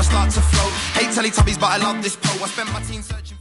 I start to float. Hate Teletubbies, but I love this pole. I spent my teen searching.